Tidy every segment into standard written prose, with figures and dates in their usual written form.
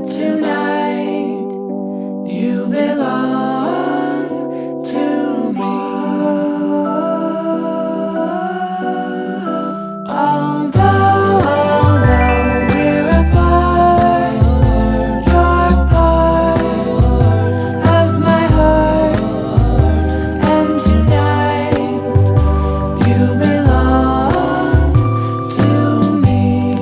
tonight you belong to me. Although we're apart, you're part of my heart, and tonight you belong to me.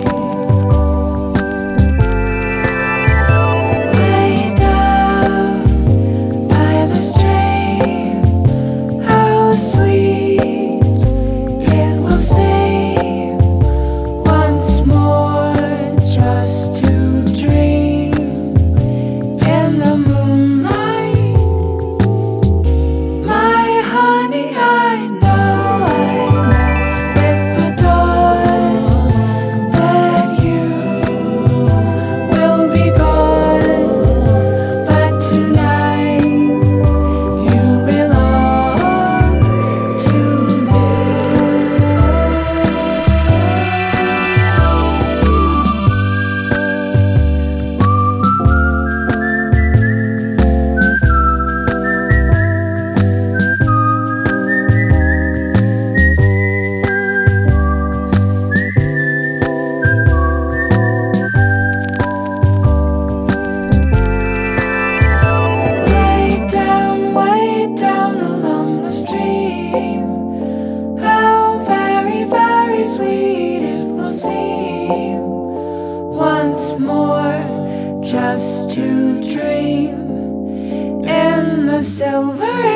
Way down by the stream, how sweet it will seem once more just to dream in the moonlight. My honey, I know with the dawn that you will be gone, but tonight you belong to me. Way down along the stream, how very, very sweet it will seem once more just to dream in the silver